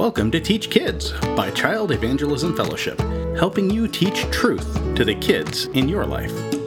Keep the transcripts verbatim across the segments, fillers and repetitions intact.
Welcome to Teach Kids by Child Evangelism Fellowship, helping you teach truth to the kids in your life.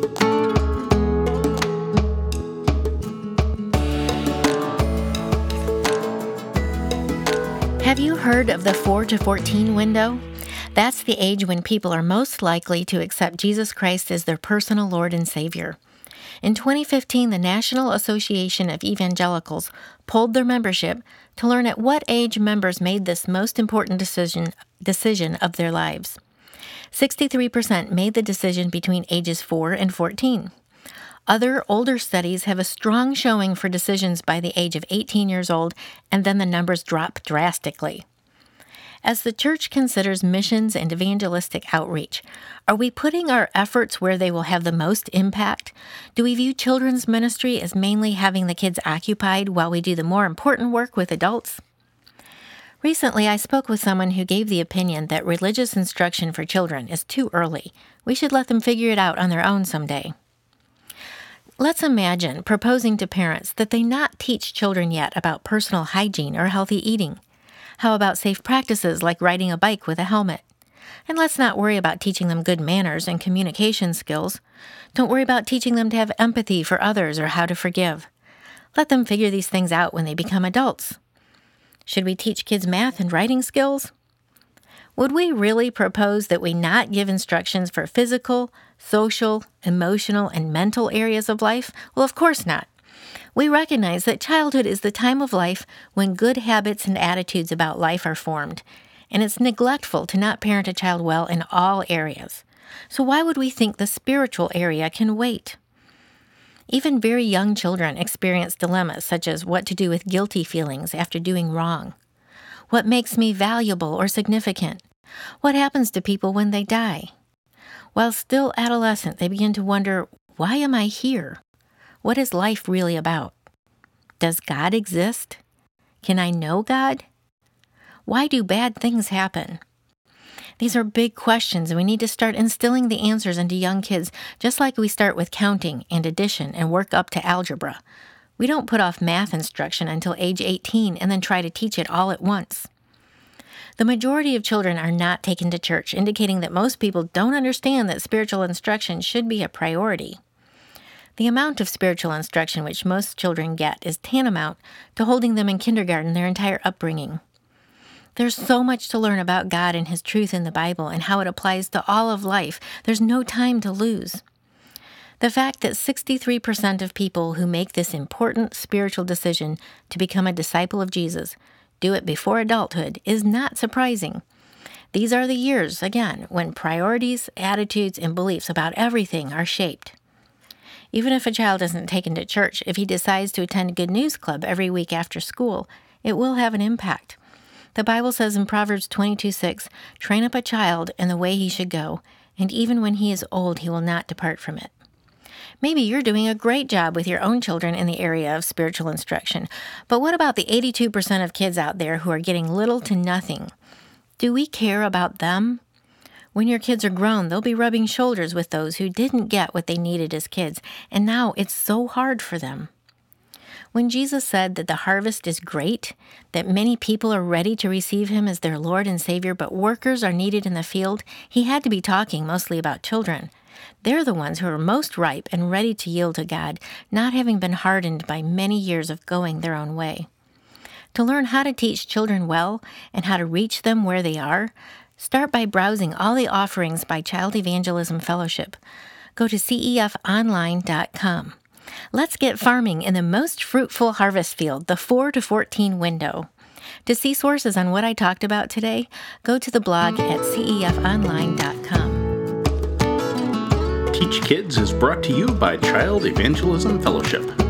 Have you heard of the four to fourteen window? That's the age when people are most likely to accept Jesus Christ as their personal Lord and Savior. In twenty fifteen, the National Association of Evangelicals polled their membership to learn at what age members made this most important decision, decision of their lives. sixty-three percent made the decision between ages four and fourteen. Other older studies have a strong showing for decisions by the age of eighteen years old, and then the numbers drop drastically. As the church considers missions and evangelistic outreach, are we putting our efforts where they will have the most impact? Do we view children's ministry as mainly having the kids occupied while we do the more important work with adults? Recently, I spoke with someone who gave the opinion that religious instruction for children is too early. We should let them figure it out on their own someday. Let's imagine proposing to parents that they not teach children yet about personal hygiene or healthy eating. How about safe practices like riding a bike with a helmet? And let's not worry about teaching them good manners and communication skills. Don't worry about teaching them to have empathy for others or how to forgive. Let them figure these things out when they become adults. Should we teach kids math and writing skills? Would we really propose that we not give instructions for physical, social, emotional, and mental areas of life? Well, of course not. We recognize that childhood is the time of life when good habits and attitudes about life are formed, and it's neglectful to not parent a child well in all areas. So why would we think the spiritual area can wait? Even very young children experience dilemmas such as what to do with guilty feelings after doing wrong. What makes me valuable or significant? What happens to people when they die? While still adolescent, they begin to wonder, why am I here? What is life really about? Does God exist? Can I know God? Why do bad things happen? These are big questions, and we need to start instilling the answers into young kids, just like we start with counting and addition and work up to algebra. We don't put off math instruction until age eighteen and then try to teach it all at once. The majority of children are not taken to church, indicating that most people don't understand that spiritual instruction should be a priority. The amount of spiritual instruction which most children get is tantamount to holding them in kindergarten their entire upbringing. There's so much to learn about God and His truth in the Bible and how it applies to all of life. There's no time to lose. The fact that sixty-three percent of people who make this important spiritual decision to become a disciple of Jesus do it before adulthood is not surprising. These are the years, again, when priorities, attitudes, and beliefs about everything are shaped. Even if a child isn't taken to church, if he decides to attend Good News Club every week after school, it will have an impact. The Bible says in Proverbs twenty-two six, "Train up a child in the way he should go, and even when he is old, he will not depart from it." Maybe you're doing a great job with your own children in the area of spiritual instruction, but what about the eighty-two percent of kids out there who are getting little to nothing? Do we care about them? When your kids are grown, they'll be rubbing shoulders with those who didn't get what they needed as kids, and now it's so hard for them. When Jesus said that the harvest is great, that many people are ready to receive Him as their Lord and Savior, but workers are needed in the field, He had to be talking mostly about children. They're the ones who are most ripe and ready to yield to God, not having been hardened by many years of going their own way. To learn how to teach children well and how to reach them where they are, start by browsing all the offerings by Child Evangelism Fellowship. Go to C E F online dot com. Let's get farming in the most fruitful harvest field, the four to fourteen window. To see sources on what I talked about today, go to the blog at C E F online dot com. Teach Kids is brought to you by Child Evangelism Fellowship.